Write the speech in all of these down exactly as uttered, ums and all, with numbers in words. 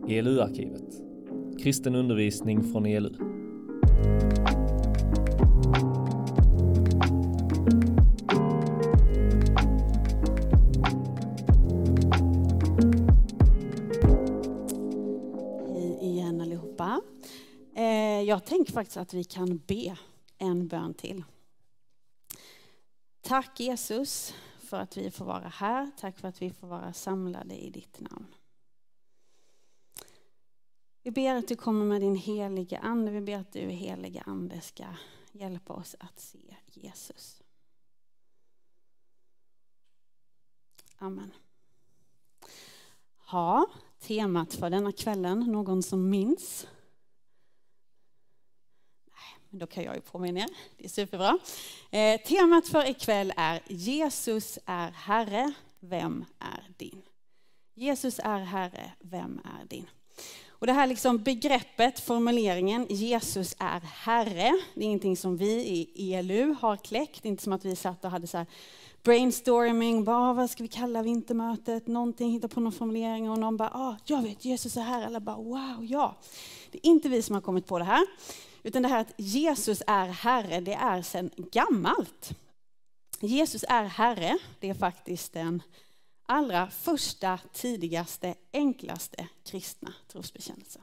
E L U-arkivet. Kristen undervisning från E L U. Hej igen allihopa. Jag tänker faktiskt att vi kan be en bön till. Tack Jesus för att vi får vara här. Tack för att vi får vara samlade i ditt namn. Vi ber att du kommer med din heliga ande. Vi ber att du heliga ande ska hjälpa oss att se Jesus. Amen. Ja, temat för denna kvällen, någon som minns? Nej, men då kan jag ju påminna er. Det är superbra. Eh, temat för ikväll är Jesus är Herre, vem är din? Jesus är Herre, vem är din? Och det här liksom begreppet, formuleringen, Jesus är Herre, det är ingenting som vi i E L U har kläckt. Det är inte som att vi satt och hade så här brainstorming, bara vad ska vi kalla vintermötet, någonting, hitta på någon formulering och någon bara, ah, jag vet, Jesus är Herre, alla bara, wow, ja. Det är inte vi som har kommit på det här, utan det här att Jesus är Herre, det är sedan gammalt. Jesus är Herre, det är faktiskt den allra första, tidigaste, enklaste kristna trosbekännelsen.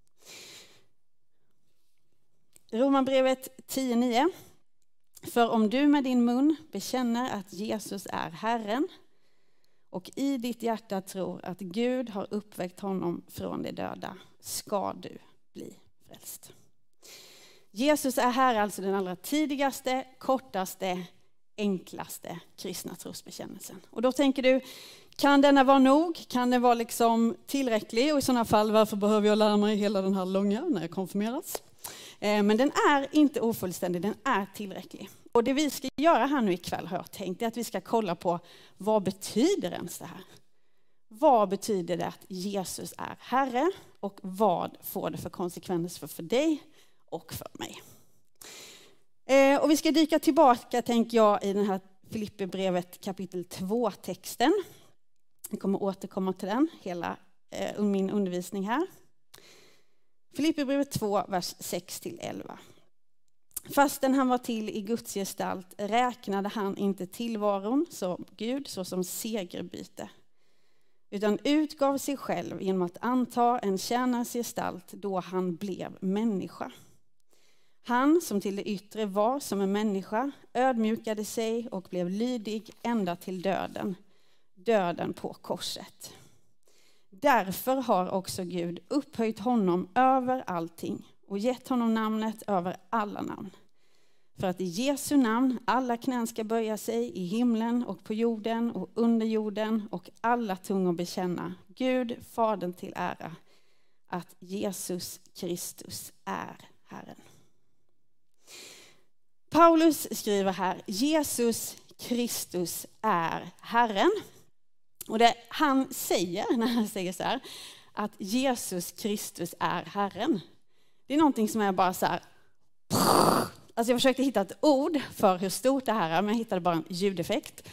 Romarbrevet tio nio. För om du med din mun bekänner att Jesus är Herren och i ditt hjärta tror att Gud har uppväckt honom från de döda, ska du bli frälst. Jesus är Herre, alltså den allra tidigaste, kortaste, enklaste kristna trosbekännelsen. Och då tänker du, kan denna vara nog? Kan den vara liksom tillräcklig? Och i sådana fall, varför behöver jag lära mig hela den här långa när jag konfirmeras? Eh, men den är inte ofullständig, den är tillräcklig. Och det vi ska göra här nu ikväll har jag tänkt är att vi ska kolla på vad betyder ens det här? Vad betyder det att Jesus är Herre? Och vad får det för konsekvenser för dig och för mig? Eh, och vi ska dyka tillbaka, tänker jag, i den här Filipperbrevet kapitel två-texten. Jag kommer återkomma till den, hela eh, min undervisning här. Filipperbrevet två, vers sex till elva. Fastän han var till i Guds gestalt räknade han inte tillvaron som Gud såsom segerbyte, utan utgav sig själv genom att anta en tjänares gestalt då han blev människa. Han som till det yttre var som en människa ödmjukade sig och blev lydig ända till döden, döden på korset. Därför har också Gud upphöjt honom över allting och gett honom namnet över alla namn. För att i Jesu namn alla knän ska böja sig i himlen och på jorden och under jorden och alla tungor bekänna Gud, Fadern till ära, att Jesus Kristus är Herren. Paulus skriver här, Jesus Kristus är Herren. Och det han säger när han säger så här, att Jesus Kristus är Herren. Det är någonting som är bara så här. Alltså jag försökte hitta ett ord för hur stort det här är, men jag hittade bara en ljudeffekt.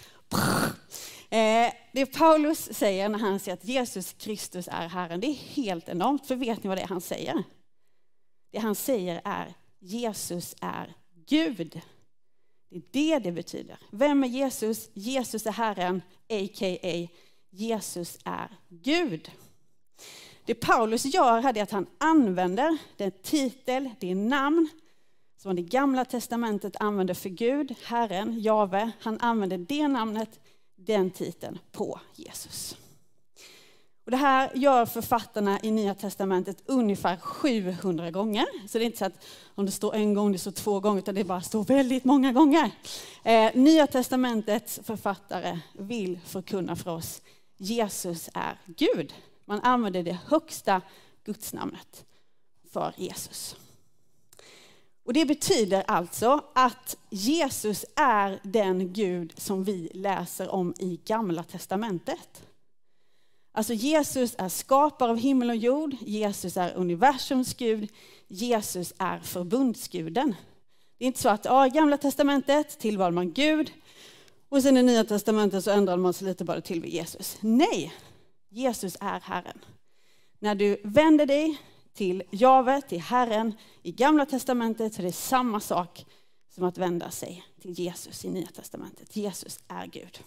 Det Paulus säger när han säger att Jesus Kristus är Herren, det är helt enormt. För vet ni vad det är han säger? Det han säger är, Jesus är Gud. Det är det det betyder. Vem är Jesus? Jesus är Herren, a k a. Jesus är Gud. Det Paulus gör här är att han använder den titel, det namn som det gamla testamentet använder för Gud, Herren, Jave. Han använder det namnet, den titeln på Jesus. Och det här gör författarna i Nya testamentet ungefär sjuhundra gånger. Så det är inte så att om det står en gång, det står två gånger, utan det bara står väldigt många gånger. Eh, Nya testamentets författare vill förkunna för oss, Jesus är Gud. Man använder det högsta gudsnamnet för Jesus. Och det betyder alltså att Jesus är den Gud som vi läser om i Gamla testamentet. Alltså Jesus är skapare av himmel och jord. Jesus är universums Gud. Jesus är förbundsguden. Det är inte så att ja, i Gamla testamentet tillval man Gud. Och sen i Nya testamentet så ändrar man sig lite bara till vid Jesus. Nej, Jesus är Herren. När du vänder dig till Jave, till Herren i Gamla testamentet, så är det samma sak som att vända sig till Jesus i Nya testamentet. Jesus är Gud.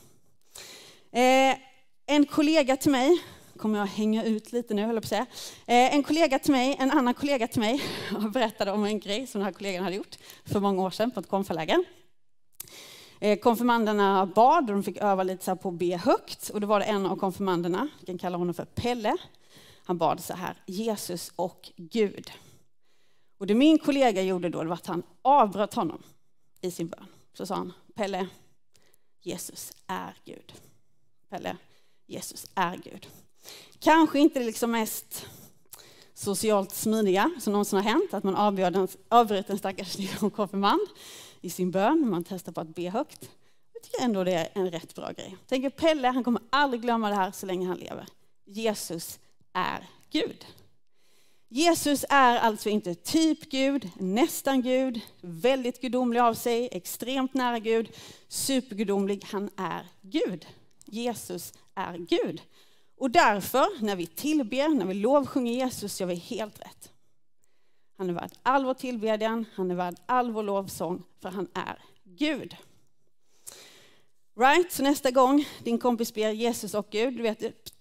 Eh, en kollega till mig, kommer jag hänga ut lite nu, höll jag på att säga. Eh, en kollega till mig, en annan kollega till mig, berättade om en grej som den här kollegan hade gjort för många år sedan på ett konfirmandläger. Eh, konfirmanderna bad och de fick öva lite så här på att be högt. Och då var det en av konfirmanderna, vi kan kalla honom för Pelle. Han bad så här, Jesus och Gud. Och det min kollega gjorde då, det var att han avbröt honom i sin bön. Så sa han, Pelle, Jesus är Gud. Pelle, Jesus är Gud. Kanske inte liksom mest socialt smidiga som någonsin har hänt, att man avbryter en stackars konfirmand i sin bön, man testar på att be högt. Jag tycker ändå det är en rätt bra grej. Tänker Pelle, han kommer aldrig glömma det här så länge han lever. Jesus är Gud. Jesus är alltså inte typ Gud, nästan Gud, väldigt gudomlig av sig, extremt nära Gud, supergudomlig. Han är Gud. Jesus är Gud. Och därför, när vi tillber, när vi lovsjunger Jesus, gör vi helt rätt. Han är värd all vår tillbedjan, han är värd all vår lovsång, för han är Gud. Right, så nästa gång din kompis ber Jesus och Gud, du vet det.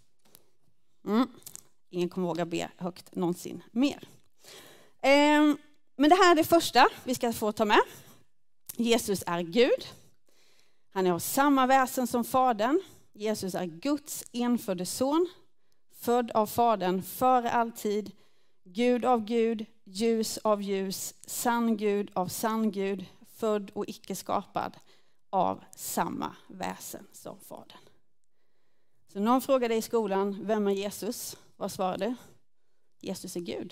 Mm. Ingen kommer våga be högt någonsin mer. Eh, men det här är det första vi ska få ta med. Jesus är Gud. Han är av samma väsen som Fadern. Jesus är Guds enfödde son. Född av Fadern före all tid. Gud av Gud, ljus av ljus, sann Gud av sann Gud. Född och icke skapad av samma väsen som Fadern. Så någon frågade i skolan, vem är Jesus? Vad svarade du? Jesus är Gud.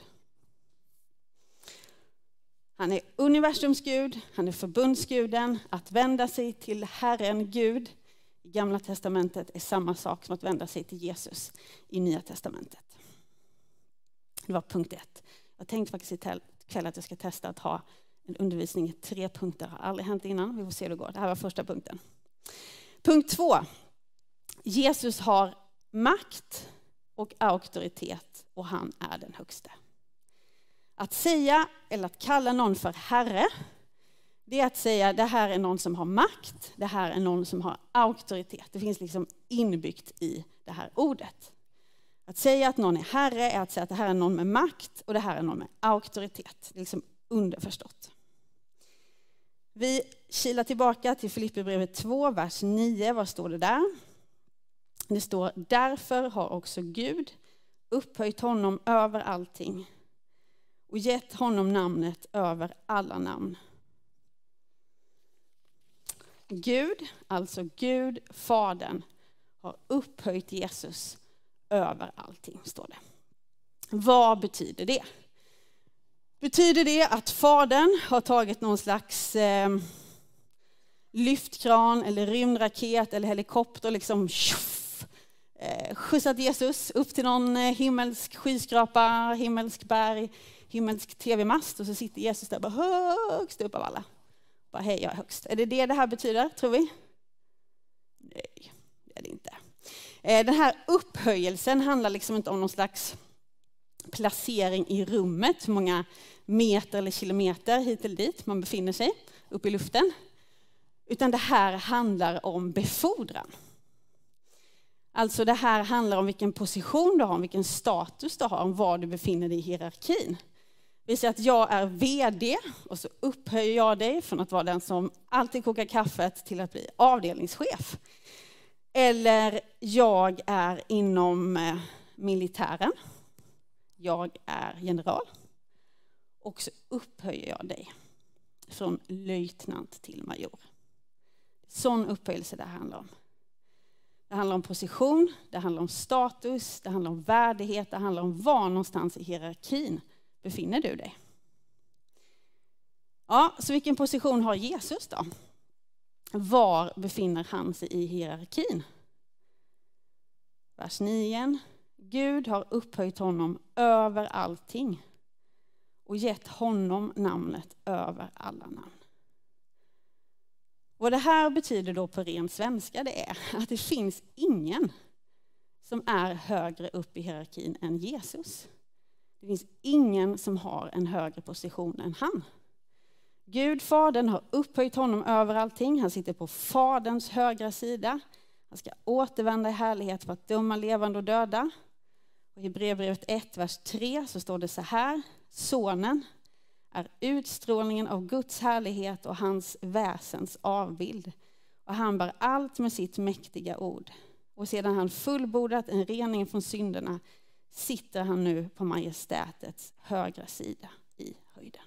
Han är universums Gud, han är förbundsguden. Att vända sig till Herren Gud i Gamla testamentet är samma sak som att vända sig till Jesus i Nya testamentet. Det var punkt ett. Jag tänkte faktiskt ikväll att jag ska testa att ha en undervisning i tre punkter. Det har aldrig hänt innan, vi får se hur det går. Det här var första punkten. Punkt två. Jesus har makt och auktoritet och han är den högste. Att säga eller att kalla någon för herre, det är att säga det här är någon som har makt, det här är någon som har auktoritet. Det finns liksom inbyggt i det här ordet. Att säga att någon är herre är att säga att det här är någon med makt och det här är någon med auktoritet. Det är liksom underförstått. Vi kilar tillbaka till Filipperbrevet två, vers nio. Vad står det där? Det står, därför har också Gud upphöjt honom över allting och gett honom namnet över alla namn. Gud, alltså Gud, Fadern, har upphöjt Jesus över allting, står det. Vad betyder det? Betyder det att Fadern har tagit någon slags eh, lyftkran eller rymdraket eller helikopter liksom tjoff, eh, skjutsat Jesus upp till någon himmelsk skyskrapa, himmelsk berg, himmelsk tv-mast och så sitter Jesus där bara högst upp av alla. Bara hej, jag är högst. Är det det det här betyder, tror vi? Nej, det är det inte. Den här upphöjelsen handlar liksom inte om någon slags placering i rummet, hur många meter eller kilometer hit eller dit man befinner sig upp i luften. Utan det här handlar om befordran. Alltså det här handlar om vilken position du har, om vilken status du har, om var du befinner dig i hierarkin. Vi säger att jag är vd och så upphöjer jag dig från att vara den som alltid kokar kaffet till att bli avdelningschef. Eller jag är inom militären. Jag är general. Och så upphöjer jag dig från löjtnant till major. Sån upphöjelse det handlar om. Det handlar om position, det handlar om status, det handlar om värdighet, det handlar om var någonstans i hierarkin befinner du dig. Ja, så vilken position har Jesus då? Var befinner han sig i hierarkin? Vers nio. Gud har upphöjt honom över allting och gett honom namnet över alla namn. Vad det här betyder då på ren svenska, det är att det finns ingen som är högre upp i hierarkin än Jesus. Det finns ingen som har en högre position än han. Gud, Fadern, har upphöjt honom över allting. Han sitter på Faderns högra sida. Han ska återvända i härlighet för att döma levande och döda. Och i Hebreerbrevet ett, vers tre så står det så här. Sonen är utstrålningen av Guds härlighet och hans väsens avbild. Och han bär allt med sitt mäktiga ord. Och sedan han fullbordat en rening från synderna sitter han nu på majestätets högra sida i höjden.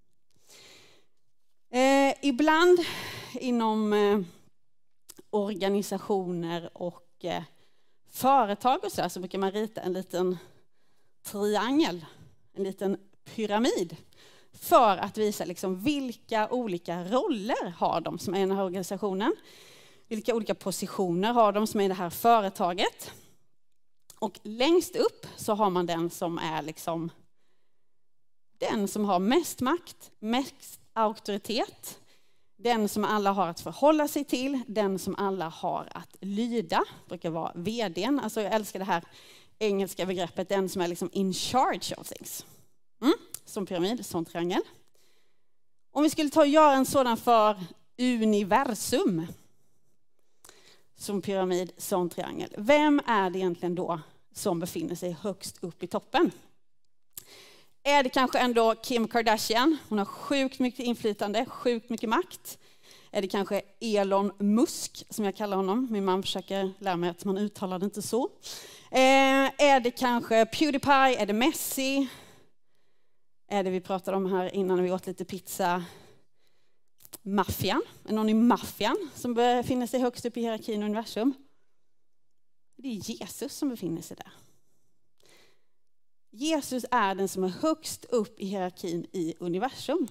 Eh, ibland inom eh, organisationer och eh, företag och så, här, så brukar man rita en liten triangel, en liten pyramid, för att visa liksom vilka olika roller har de som är i den här organisationen. Vilka olika positioner har de som är i det här företaget. Och längst upp så har man den som är liksom den som har mest makt, mest auktoritet. Den som alla har att förhålla sig till, den som alla har att lyda. Brukar vara vdn. Alltså jag älskar det här engelska begreppet, den som är liksom in charge of things. Mm, som pyramid, som triangel. Om vi skulle ta och göra en sådan för universum, som pyramid, som triangel. Vem är det egentligen då som befinner sig högst upp i toppen? Är det kanske ändå Kim Kardashian? Hon har sjukt mycket inflytande, sjukt mycket makt. Är det kanske Elon Musk, som jag kallar honom? Min man försöker lära mig att man uttalar det inte så. Eh, är det kanske PewDiePie? Är det Messi? Är det vi pratade om här innan vi åt lite pizza? Maffian? Är någon i maffian som befinner sig högst upp i hierarkin och universum? Det är Jesus som befinner sig där. Jesus är den som är högst upp i hierarkin i universum.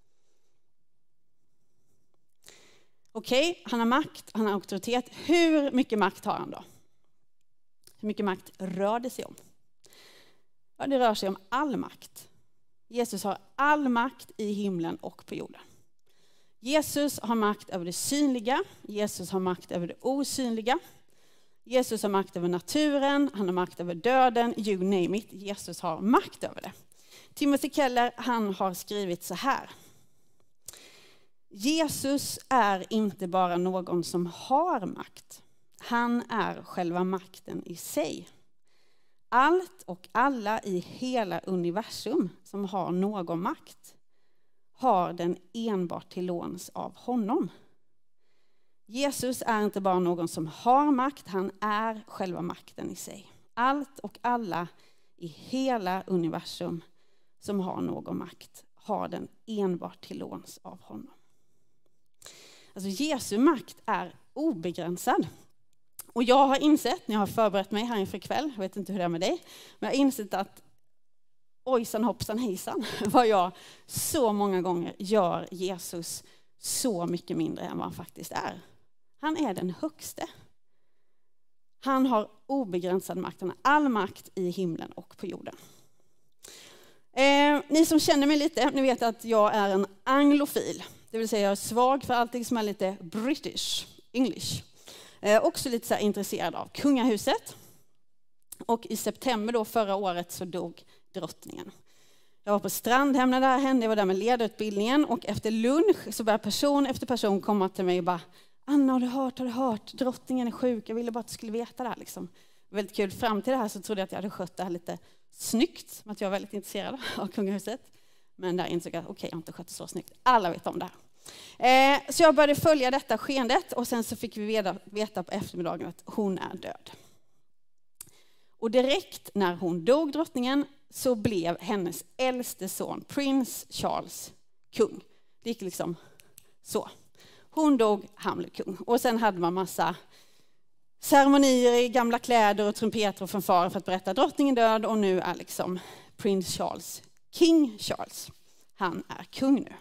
Okej, okay, han har makt, han har auktoritet. Hur mycket makt har han då? Hur mycket makt rör det sig om? Ja, det rör sig om all makt. Jesus har all makt i himlen och på jorden. Jesus har makt över det synliga. Jesus har makt över det osynliga. Jesus har makt över naturen. Han har makt över döden. You name it. Jesus har makt över det. Timothy Keller, han har skrivit så här. Jesus är inte bara någon som har makt. Han är själva makten i sig. Allt och alla i hela universum som har någon makt har den enbart till låns av honom. Jesus är inte bara någon som har makt, han är själva makten i sig. Allt och alla i hela universum som har någon makt har den enbart till låns av honom. Alltså Jesu makt är obegränsad. Och jag har insett, när jag har förberett mig här inför kväll, jag vet inte hur det är med dig, men jag har insett att ojsan hoppsan hejsan, vad jag så många gånger gör Jesus så mycket mindre än vad han faktiskt är. Han är den högste. Han har obegränsad makt, han har all makt i himlen och på jorden. Eh, ni som känner mig lite, ni vet att jag är en anglofil. Det vill säga jag är svag för allting som är lite British, English. Eh, också lite så här intresserad av kungahuset. Och i september då förra året så dog drottningen. Jag var på Strandhem när det här hände, jag var där med ledarutbildningen. Och efter lunch så började person efter person komma till mig och bara Anna, har du hört, har du hört? Drottningen är sjuk, jag ville bara att du skulle veta det här. Liksom. Väldigt kul. Fram till det här så trodde jag att jag hade skött det här lite snyggt. Att jag var väldigt intresserad av kungahuset. Men där insåg jag att okej, okay, jag har inte skött det så snyggt. Alla vet om det här. Eh, så jag började följa detta skeendet och sen så fick vi veta, veta på eftermiddagen att hon är död. Och direkt när hon dog, drottningen, så blev hennes äldste son, prins Charles, kung. Det gick liksom så. Hon dog, han blev kung. Och sen hade man massa ceremonier i gamla kläder och trumpeter och fanfarer för att berätta att drottningen död. Och nu är liksom prins Charles, King Charles. Han är kung nu.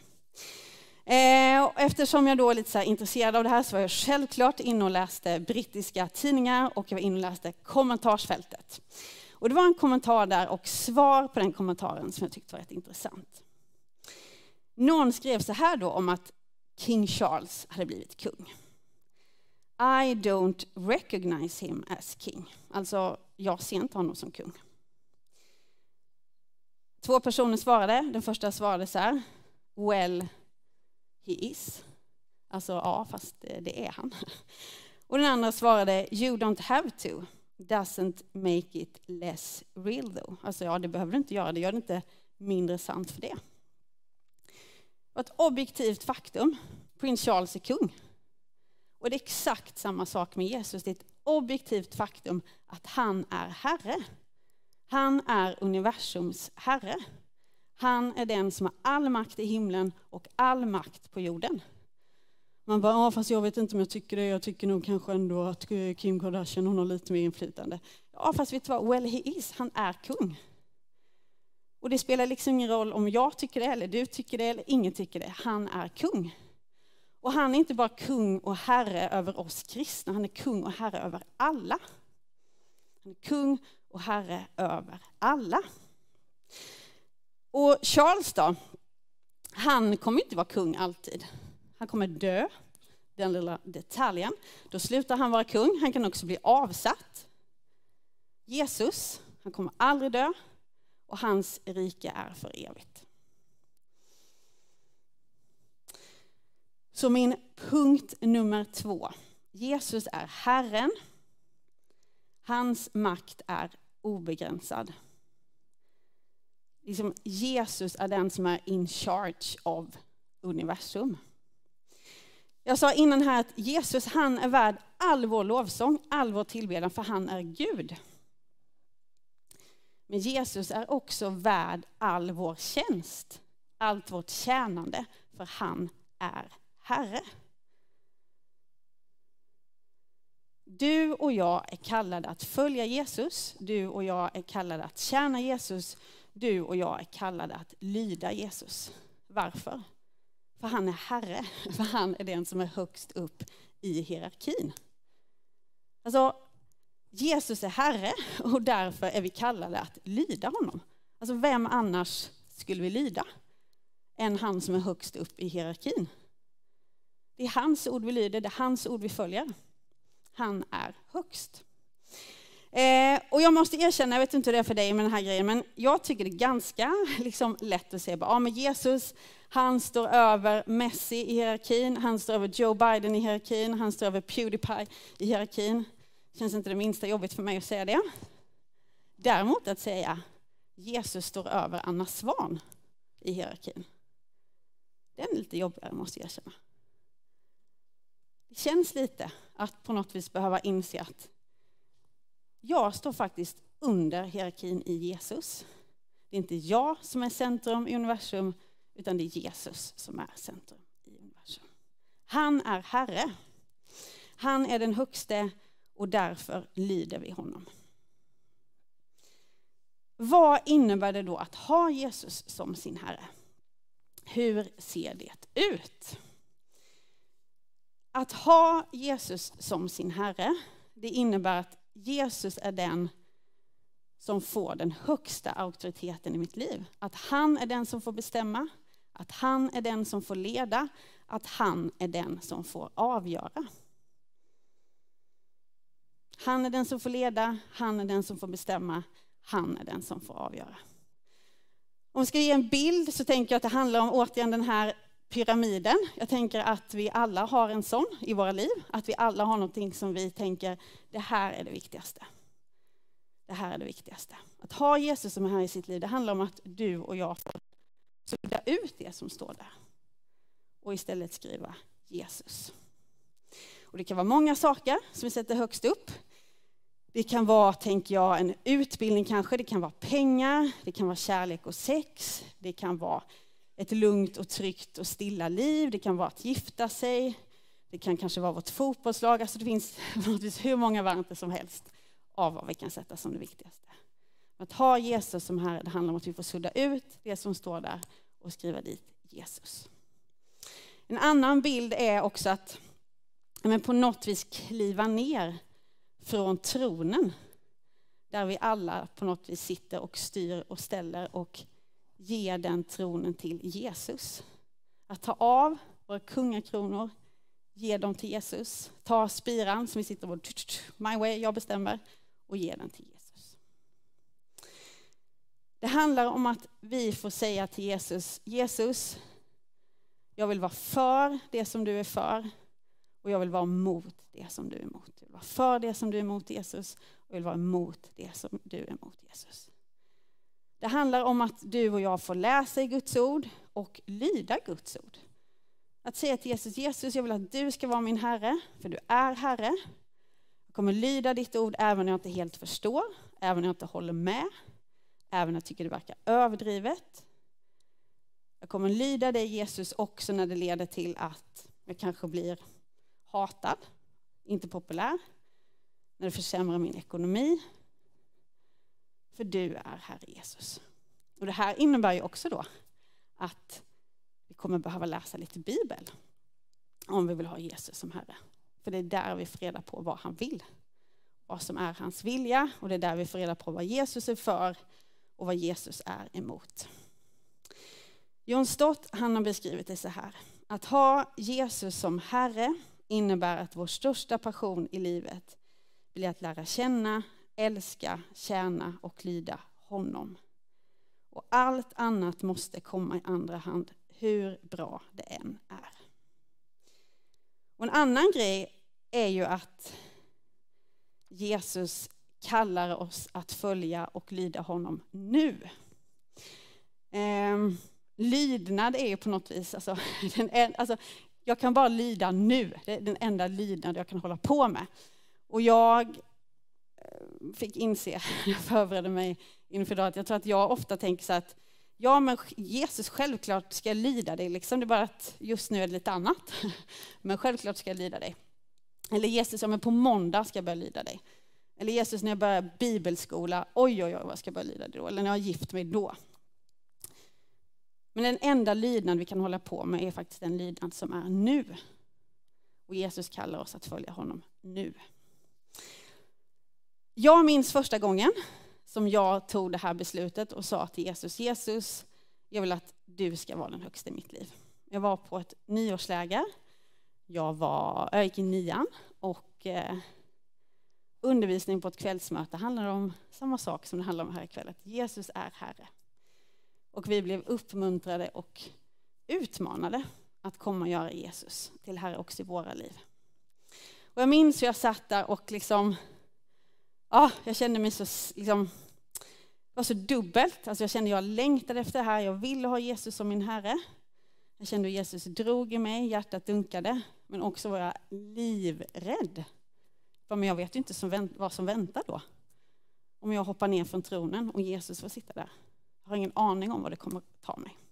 Eh, och eftersom jag då är lite så här intresserad av det här så var jag självklart inne och läste brittiska tidningar och jag var inne och läste kommentarsfältet. Och det var en kommentar där och svar på den kommentaren som jag tyckte var rätt intressant. Någon skrev så här då om att King Charles hade blivit kung. I don't recognize him as king. Alltså, jag ser inte honom som kung. Två personer svarade. Den första svarade så här: well, he is. Alltså, ja, fast det är han. Och den andra svarade: you don't have to. Doesn't make it less real though. Alltså, ja, det behöver du inte göra. Det gör det inte mindre sant för det. Och ett objektivt faktum. Prins Charles är kung. Och det är exakt samma sak med Jesus. Det är ett objektivt faktum att han är herre. Han är universums herre. Han är den som har all makt i himlen och all makt på jorden. Man bara, ja, fast jag vet inte om jag tycker det. Jag tycker nog kanske ändå att Kim Kardashian, hon har lite mer inflytande. Ja, fast vet du vad? Well, he is. Han är kung. Och det spelar liksom ingen roll om jag tycker det eller du tycker det eller ingen tycker det. Han är kung. Och han är inte bara kung och herre över oss kristna. Han är kung och herre över alla. Han är kung och herre över alla. Och Charles då, han kommer inte vara kung alltid. Han kommer dö, den lilla detaljen. Då slutar han vara kung. Han kan också bli avsatt. Jesus, han kommer aldrig dö. Och hans rike är för evigt. Så min punkt nummer två. Jesus är Herren. Hans makt är obegränsad. Liksom Jesus är den som är in charge av universum. Jag sa innan här att Jesus, han är värd all vår lovsång, all vår tillbedjan, för han är Gud. Men Jesus är också värd all vår tjänst, allt vårt tjänande, för han är Herre. Du och jag är kallade att följa Jesus. Du och jag är kallade att tjäna Jesus. Du och jag är kallade att lyda Jesus. Varför? För han är Herre. För han är den som är högst upp i hierarkin. Alltså, Jesus är Herre och därför är vi kallade att lyda honom. Alltså, vem annars skulle vi lyda än han som är högst upp i hierarkin? Det är hans ord vi lyder, det är hans ord vi följer. Han är högst. Eh, och jag måste erkänna, jag vet inte hur det är för dig med den här grejen, men jag tycker det är ganska liksom, lätt att se. Ja, men Jesus, han står över Messi i hierarkin, han står över Joe Biden i hierarkin, han står över PewDiePie i hierarkin. Känns inte det minsta jobbigt för mig att säga det. Däremot att säga Jesus står över Anna Svan i hierarkin. Den är lite jobbigare, måste jag erkänna. Det känns lite att på något vis behöva inse att jag står faktiskt under hierarkin i Jesus. Det är inte jag som är centrum i universum, utan det är Jesus som är centrum i universum. Han är Herre. Han är den högste och därför lyder vi honom. Vad innebär det då att ha Jesus som sin Herre? Hur ser det ut? Att ha Jesus som sin Herre, det innebär att Jesus är den som får den högsta auktoriteten i mitt liv. Att han är den som får bestämma, att han är den som får leda, att han är den som får avgöra. Han är den som får leda, han är den som får bestämma, han är den som får avgöra. Om jag ska ge en bild så tänker jag att det handlar om återigen den här pyramiden. Jag tänker att vi alla har en sån i våra liv. Att vi alla har någonting som vi tänker, det här är det viktigaste. Det här är det viktigaste. Att ha Jesus som är här i sitt liv, det handlar om att du och jag får sudda ut det som står där. Och istället skriva Jesus. Och det kan vara många saker som vi sätter högst upp. Det kan vara, tänker jag, en utbildning kanske. Det kan vara pengar. Det kan vara kärlek och sex. Det kan vara ett lugnt och tryggt och stilla liv. Det kan vara att gifta sig. Det kan kanske vara vårt fotbollslag. Alltså det finns hur många varianter som helst av vad vi kan sätta som det viktigaste. Att ha Jesus som här, det handlar om att vi får sudda ut det som står där och skriva dit Jesus. En annan bild är också att men på något vis kliva ner från tronen. Där vi alla på något vis sitter och styr och ställer och ger den tronen till Jesus. Att ta av våra kungakronor, ge dem till Jesus. Ta spiran som vi sitter på, my way, jag bestämmer, och ge den till Jesus. Det handlar om att vi får säga till Jesus, Jesus, jag vill vara för det som du är för, och jag vill vara emot det som du är emot. Jag vill vara för det som du är emot, Jesus, och jag vill vara emot det som du är emot, Jesus. Det handlar om att du och jag får läsa i Guds ord och lyda Guds ord. Att säga till Jesus, Jesus, jag vill att du ska vara min Herre, för du är Herre. Jag kommer lyda ditt ord även när jag inte helt förstår, även när jag inte håller med, även när jag tycker det verkar överdrivet. Jag kommer lyda dig, Jesus, också när det leder till att jag kanske blir hatad, inte populär, när det försämrar min ekonomi. För du är Herre Jesus. Och det här innebär ju också då att vi kommer behöva läsa lite Bibel om vi vill ha Jesus som Herre. För det är där vi får reda på vad han vill, vad som är hans vilja, och det är där vi får reda på vad Jesus är för och vad Jesus är emot. John Stott, han har beskrivit det så här: att ha Jesus som Herre innebär att vår största passion i livet blir att lära känna, älska, tjäna och lyda honom. Och allt annat måste komma i andra hand, hur bra det än är. Och en annan grej är ju att Jesus kallar oss att följa och lyda honom nu. Ehm, lydnad är ju på något vis, alltså, den är, alltså, jag kan bara lyda nu. Det är den enda lydnad jag kan hålla på med. Och jag fick inse, jag förberedde mig inför idag, att jag tror att jag ofta tänker så att ja, men Jesus, självklart ska jag lyda dig. Liksom. Det är bara att just nu är det lite annat. Men självklart ska jag lyda dig. Eller Jesus, ja, men på måndag ska jag börja lyda dig. Eller Jesus, när jag börjar bibelskola, oj, oj, oj, vad ska jag börja lyda dig då? Eller när jag har gift mig då. Men den enda lydnad vi kan hålla på med är faktiskt den lydnad som är nu. Och Jesus kallar oss att följa honom nu. Jag minns första gången som jag tog det här beslutet och sa till Jesus, Jesus, jag vill att du ska vara den högsta i mitt liv. Jag var på ett nyårsläger. Jag, var, jag gick i nian och eh, undervisning på ett kvällsmöte handlar om samma sak som det handlar om här ikväll. Att Jesus är Herre. Och vi blev uppmuntrade och utmanade att komma och göra Jesus till Herre också i våra liv. Och jag minns hur jag satt där och liksom, ja, jag kände mig så, liksom, det var så dubbelt. Alltså jag kände jag längtade efter det här. Jag ville ha Jesus som min Herre. Jag kände hur Jesus drog i mig, hjärtat dunkade. Men också var jag livrädd. Men jag vet ju inte som vänt, vad som väntar då. Om jag hoppar ner från tronen och Jesus får sitta där. Jag har ingen aning om vad det kommer att ta mig.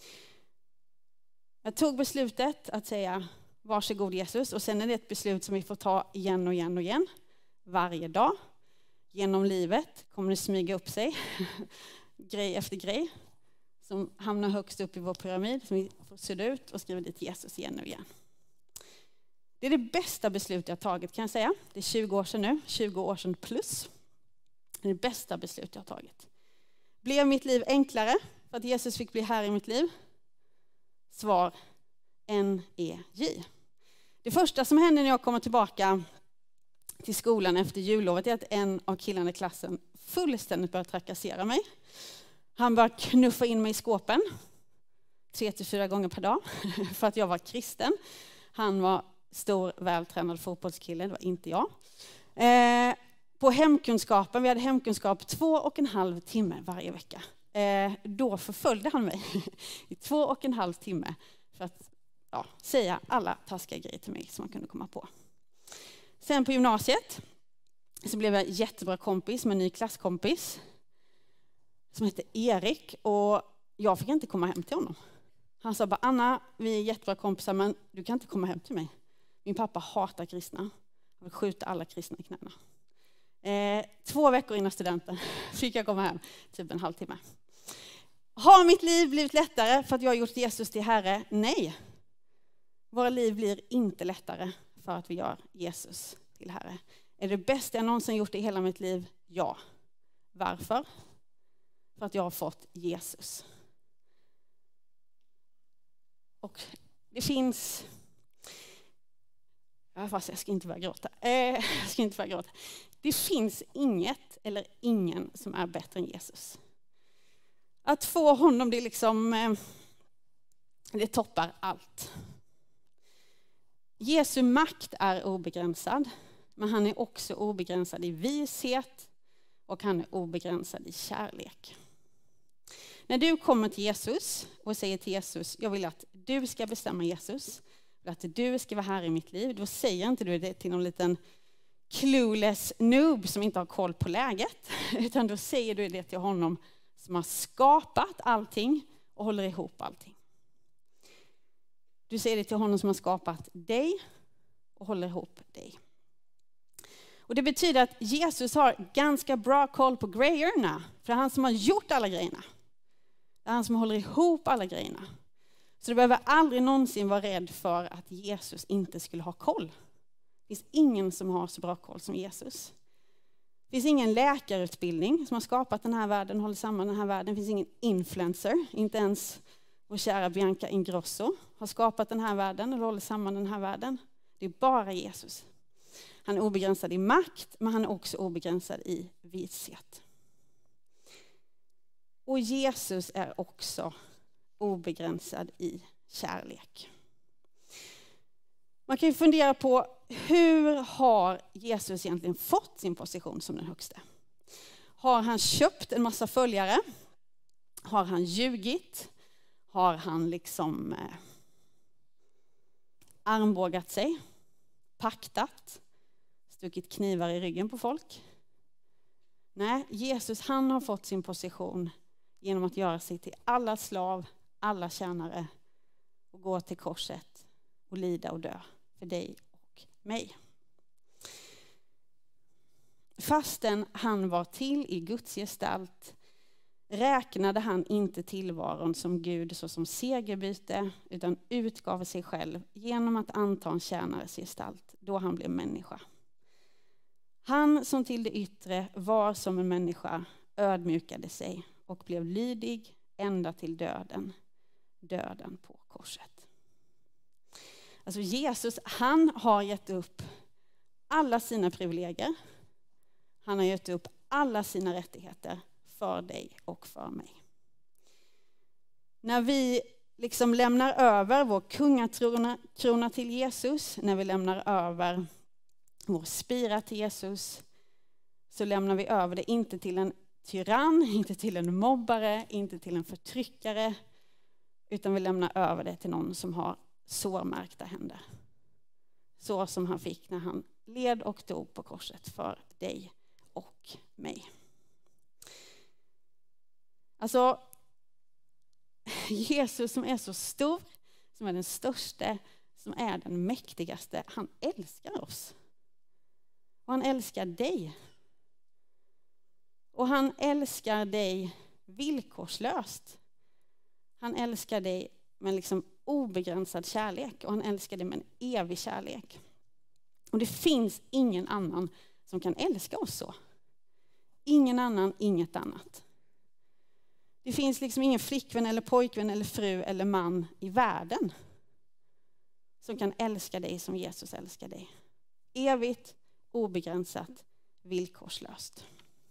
Jag tog beslutet att säga varsågod Jesus. Och sen är det ett beslut som vi får ta igen och igen och igen. Varje dag. Genom livet kommer det smyga upp sig. Grej efter grej. Som hamnar högst upp i vår pyramid. Som vi får sudda ut och skriva dit Jesus igen och igen. Det är det bästa beslut jag har tagit, kan jag säga. Det är tjugo år sedan nu. tjugo år sedan plus. Det är det bästa beslut jag har tagit. Blev mitt liv enklare för att Jesus fick bli här i mitt liv? Svar N E J. Det första som händer när jag kommer tillbaka till skolan efter jullovet är att en av killarna i klassen fullständigt börjar trakassera mig. Han börjar knuffa in mig i skåpen tre till fyra gånger per dag för att jag var kristen. Han var stor, vältränad fotbollskille, det var inte jag. Eh, på hemkunskapen, vi hade hemkunskap två och en halv timme varje vecka. Eh, då förföljde han mig i två och en halv timme för att ja, säga alla taskiga grejer till mig som man kunde komma på. Sen på gymnasiet så blev jag jättebra kompis med en ny klasskompis som heter Erik, och jag fick inte komma hem till honom. Han sa bara, Anna, vi är jättebra kompisar, men du kan inte komma hem till mig. Min pappa hatar kristna. Han vill skjuta alla kristna i knäna. Eh, två veckor innan studenten fick jag komma hem, typ en halvtimme. Har mitt liv blivit lättare för att jag har gjort Jesus till Herre? Nej. Våra liv blir inte lättare för att vi gör Jesus till Herre. Är det bästa jag någonsin gjort i hela mitt liv? Ja. Varför? För att jag har fått Jesus. Och det finns Ja, fast jag ska inte börja gråta. Eh, jag ska inte börja gråta. Det finns inget eller ingen som är bättre än Jesus. Att få honom, det liksom, eh, det toppar allt. Jesu makt är obegränsad, men han är också obegränsad i vishet och han är obegränsad i kärlek. När du kommer till Jesus och säger till Jesus, jag vill att du ska bestämma Jesus, jag vill att du ska vara här i mitt liv, då säger inte du det till någon liten clueless noob som inte har koll på läget, utan då säger du det till honom som har skapat allting och håller ihop allting. Du säger det till honom som har skapat dig och håller ihop dig. Och det betyder att Jesus har ganska bra koll på grejerna, för det är han som har gjort alla grejerna. Det är han som håller ihop alla grejerna. Så du behöver aldrig någonsin vara rädd för att Jesus inte skulle ha koll. Det finns ingen som har så bra koll som Jesus. Det finns ingen läkarutbildning som har skapat den här världen, håller samman den här världen. Det finns ingen influencer, inte ens vår kära Bianca Ingrosso har skapat den här världen och håller samman den här världen. Det är bara Jesus. Han är obegränsad i makt, men han är också obegränsad i vishet. Och Jesus är också obegränsad i kärlek. Man kan ju fundera på, hur har Jesus egentligen fått sin position som den högste? Har han köpt en massa följare? Har han ljugit? Har han liksom eh, armbågat sig? Paktat? Stuckit knivar i ryggen på folk? Nej, Jesus, han har fått sin position genom att göra sig till alla slav, alla tjänare och gå till korset och lida och dö för dig och mig. Fastän han var till i Guds gestalt räknade han inte tillvaron som Gud så som segerbyte, utan utgav sig själv genom att anta en tjänares gestalt då han blev människa. Han som till det yttre var som en människa ödmjukade sig och blev lydig ända till döden, döden på korset. Alltså Jesus, han har gett upp alla sina privilegier. Han har gett upp alla sina rättigheter för dig och för mig. När vi liksom lämnar över vår kungakrona till Jesus, när vi lämnar över vår spira till Jesus, så lämnar vi över det inte till en tyrann, inte till en mobbare, inte till en förtryckare, utan vi lämnar över det till någon som har sårmärkta händer. Så som han fick när han led och dog på korset för dig och mig. Alltså, Jesus som är så stor, som är den största, som är den mäktigaste, han älskar oss. Och han älskar dig. Och han älskar dig villkorslöst. Han älskar dig med liksom obegränsad kärlek. Och han älskar dig med en evig kärlek. Och det finns ingen annan som kan älska oss så. Ingen annan, inget annat. Det finns liksom ingen flickvän eller pojkvän eller fru eller man i världen som kan älska dig som Jesus älskar dig. Evigt, obegränsat, villkorslöst.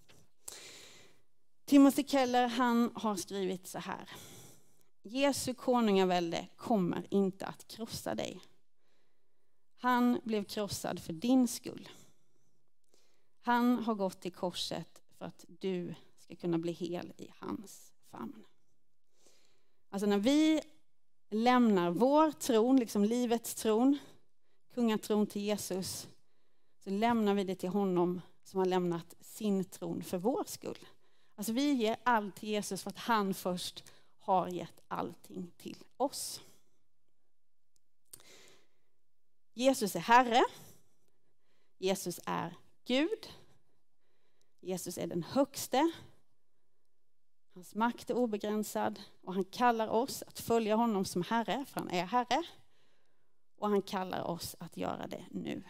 Timothy Keller, han har skrivit så här: Jesu konungavälde kommer inte att krossa dig. Han blev krossad för din skull. Han har gått till korset för att du ska kunna bli hel i hans famn. Alltså när vi lämnar vår tron, liksom livets tron, kungatron till Jesus, så lämnar vi det till honom som har lämnat sin tron för vår skull. Alltså vi ger allt till Jesus för att han först har gett allting till oss. Jesus är Herre. Jesus är Gud. Jesus är den högste. Hans makt är obegränsad och han kallar oss att följa honom som Herre, för han är Herre. Och han kallar oss att göra det nu.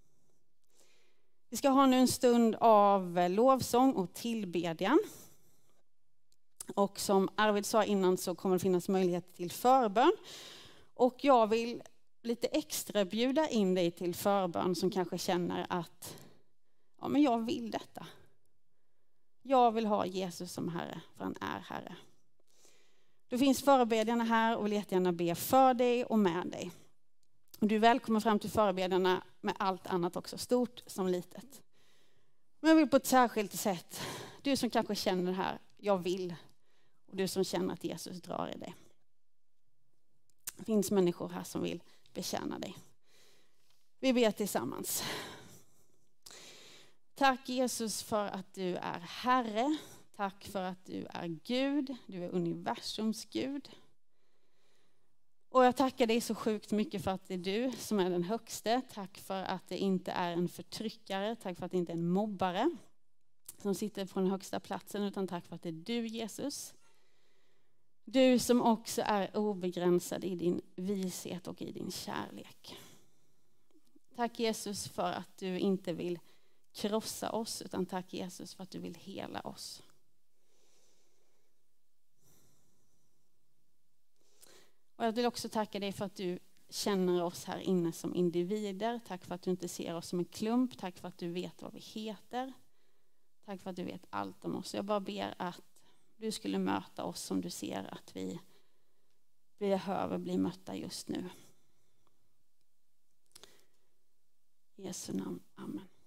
Vi ska ha nu en stund av lovsång och tillbedjan. Och som Arvid sa innan så kommer det finnas möjlighet till förbön. Och jag vill lite extra bjuda in dig till förbön som kanske känner att ja, men jag vill detta. Jag vill ha Jesus som Herre, för han är Herre. Då finns förebedjarna här och vill jättegärna be för dig och med dig. Och du är välkommen fram till förebedjarna med allt annat också, stort som litet. Men jag vill på ett särskilt sätt, du som kanske känner det här, jag vill. Och du som känner att Jesus drar i dig. Det finns människor här som vill betjäna dig. Vi ber tillsammans. Tack Jesus för att du är Herre. Tack för att du är Gud. Du är universums Gud. Och jag tackar dig så sjukt mycket för att det är du som är den högste. Tack för att det inte är en förtryckare. Tack för att det inte är en mobbare som sitter på den högsta platsen. Utan tack för att det är du Jesus. Du som också är obegränsad i din vishet och i din kärlek. Tack Jesus för att du inte vill krossa oss, utan tack Jesus för att du vill hela oss. Och jag vill också tacka dig för att du känner oss här inne som individer. Tack för att du inte ser oss som en klump. Tack för att du vet vad vi heter. Tack för att du vet allt om oss. Jag bara ber att du skulle möta oss som du ser att vi behöver bli mötta just nu. I Jesu namn. Amen.